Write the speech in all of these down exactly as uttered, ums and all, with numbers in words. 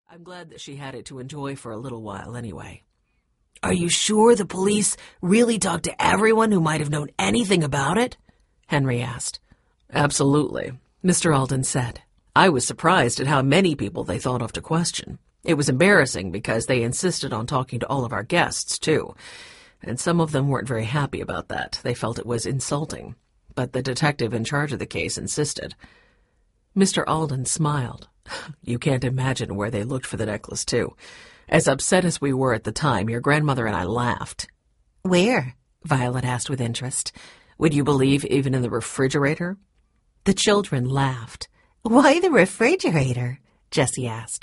I'm glad that she had it to enjoy for a little while anyway. Are you sure the police really talked to everyone who might have known anything about it? Henry asked. Absolutely, Mister Alden said. I was surprised at how many people they thought of to question. It was embarrassing because they insisted on talking to all of our guests, too. And some of them weren't very happy about that. They felt it was insulting. But the detective in charge of the case insisted. Mister Alden smiled. You can't imagine where they looked for the necklace, too. As upset as we were at the time, your grandmother and I laughed. Where? Violet asked with interest. Would you believe even in the refrigerator? The children laughed. Why the refrigerator? Jessie asked.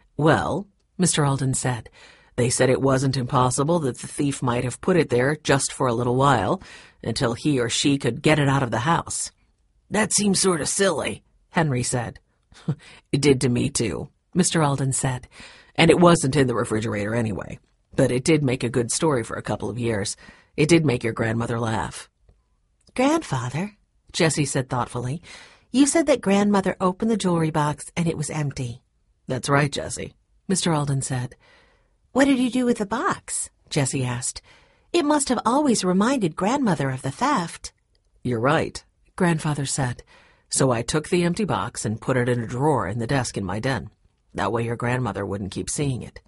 Well, Mister Alden said, they said it wasn't impossible that the thief might have put it there just for a little while, until he or she could get it out of the house. That seems sort of silly, Henry said. It did to me, too, Mister Alden said. And it wasn't in the refrigerator anyway. But it did make a good story for a couple of years. It did make your grandmother laugh. Grandfather, Jessie said thoughtfully, you said that grandmother opened the jewelry box and it was empty. That's right, Jessie, Mister Alden said. What did you do with the box? Jessie asked. It must have always reminded grandmother of the theft. You're right, Grandfather said. So I took the empty box and put it in a drawer in the desk in my den. That way your grandmother wouldn't keep seeing it.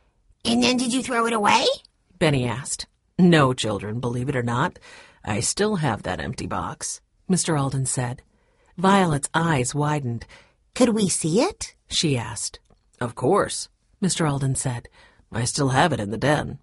And then did you throw it away? Benny asked. No, children, believe it or not. I still have that empty box, Mister Alden said. Violet's eyes widened. Could we see it? She asked. Of course, Mister Alden said. I still have it in the den.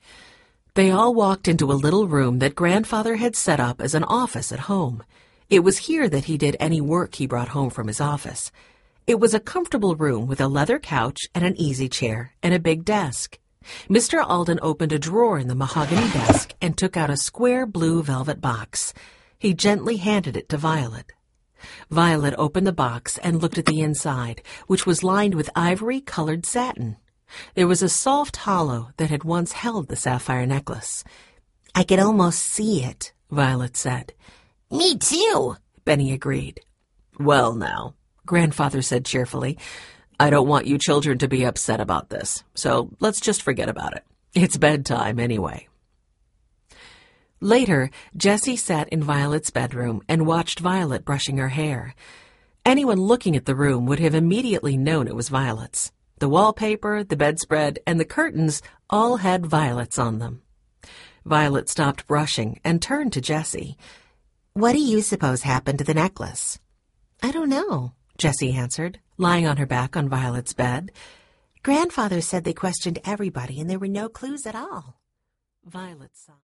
They all walked into a little room that Grandfather had set up as an office at home. It was here that he did any work he brought home from his office. It was a comfortable room with a leather couch and an easy chair and a big desk. Mister Alden opened a drawer in the mahogany desk and took out a square blue velvet box. He gently handed it to Violet. Violet opened the box and looked at the inside, which was lined with ivory-colored satin. There was a soft hollow that had once held the sapphire necklace. I could almost see it, Violet said. Me too, Benny agreed. Well now, Grandfather said cheerfully, I don't want you children to be upset about this, so let's just forget about it. It's bedtime anyway. Later, Jessie sat in Violet's bedroom and watched Violet brushing her hair. Anyone looking at the room would have immediately known it was Violet's. The wallpaper, the bedspread, and the curtains all had violets on them. Violet stopped brushing and turned to Jessie. What do you suppose happened to the necklace? I don't know, Jessie answered, lying on her back on Violet's bed. Grandfather said they questioned everybody and there were no clues at all. Violet sighed.